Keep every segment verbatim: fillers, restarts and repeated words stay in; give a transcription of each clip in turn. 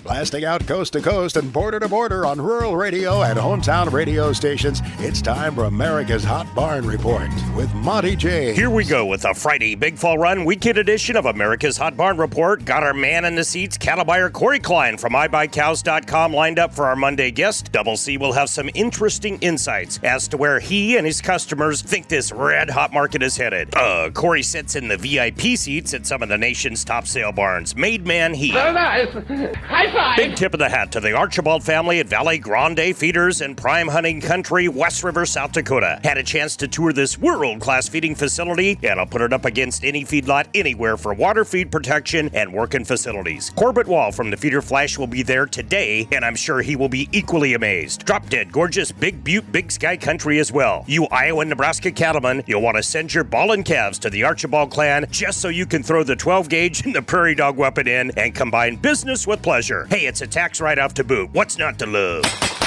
Blasting out coast to coast and border to border on rural radio and hometown radio stations, it's time for America's Hot Barn Report with Monty James. Here we go with a Friday Big Fall Run weekend edition of America's Hot Barn Report. Got our man in the seats, cattle buyer Corey Klein from i buy cows dot com lined up for our Monday guest. Double C will have some interesting insights as to where he and his customers think this red hot market is headed. Uh, Corey sits in the V I P seats at some of the nation's top sale barns. Made man he. Very nice. High five. Big tip of the hat to the Archibald family at Valley Grande Feeders in prime hunting country, West River, South Dakota. Had a chance to tour this world-class feeding facility, and I'll put it up against any feedlot anywhere for water feed protection and working facilities. Corbett Wall from the Feeder Flash will be there today, and I'm sure he will be equally amazed. Drop dead gorgeous Big Butte, Big Sky country as well. You Iowa and Nebraska cattlemen, you'll want to send your ballin' calves to the Archibald clan just so you can throw the twelve gauge and the prairie dog weapon in and combine business with pleasure. Hey, it's a tax write-off to boot. What's not to love?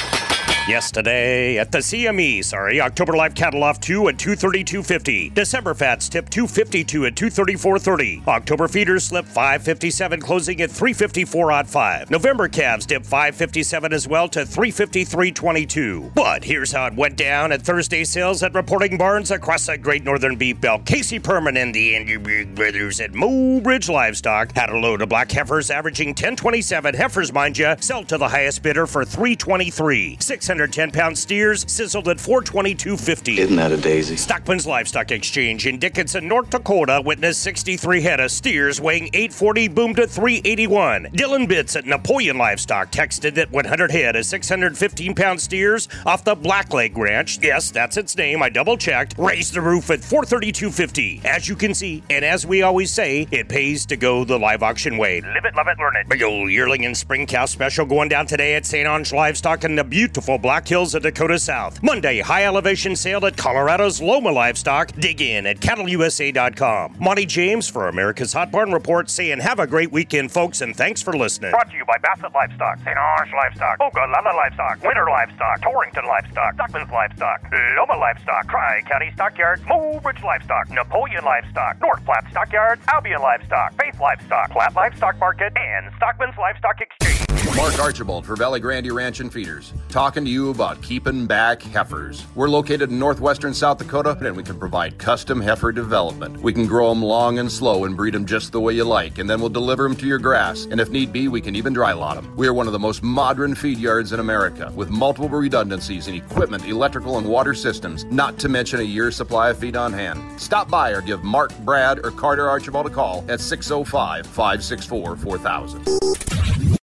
Yesterday at the C M E, sorry, October live cattle off two at two thirty-two fifty. December fats tip two fifty-two at two thirty-four thirty. October feeders slip five fifty-seven, closing at three fifty-four odd five. November calves dip five fifty-seven as well to three fifty-three twenty-two. But here's how it went down at Thursday sales at reporting barns across the Great Northern Beef Belt. Casey Perman and the Andy Big Brothers at Mobridge Livestock had a load of black heifers averaging ten twenty-seven. Heifers, mind ya, sell to the highest bidder for three twenty-three. six hundred ten pound steers sizzled at four twenty-two fifty. Isn't that a daisy? Stockman's Livestock Exchange in Dickinson, North Dakota witnessed sixty-three head of steers weighing eight forty boomed at three eighty-one. Dylan Bitts at Napoleon Livestock texted that one hundred head of six hundred fifteen pound steers off the Blackleg Ranch, yes, that's its name, I double checked, raised the roof at four thirty-two fifty. As you can see, and as we always say, it pays to go the live auction way. Live it, love it, learn it. Big old yearling and spring cow special going down today at Saint Ange Livestock in the beautiful Black Hills of Dakota South. Monday, high elevation sale at Colorado's Loma Livestock. Dig in at cattle U S A dot com. Monty James for America's Hot Barn Report saying have a great weekend, folks, and thanks for listening. Brought to you by Bassett Livestock, Saint Ange Livestock, Ogallala Livestock, Winter Livestock, Torrington Livestock, Stockman's Livestock, Loma Livestock, Tri-County Stockyards, Mobridge Livestock, Napoleon Livestock, North Platte Stockyards, Albion Livestock, Faith Livestock, Platte Livestock Market, and Stockman's Livestock Exchange. Mark Archibald for Valley Grande Ranch and Feeders, talking to you about keeping back heifers. We're located in northwestern South Dakota, and we can provide custom heifer development. We can grow them long and slow and breed them just the way you like, and then we'll deliver them to your grass. And if need be, we can even dry lot them. We are one of the most modern feed yards in America, with multiple redundancies in equipment, electrical, and water systems, not to mention a year's supply of feed on hand. Stop by or give Mark, Brad, or Carter Archibald a call at six oh five, five six four, four thousand.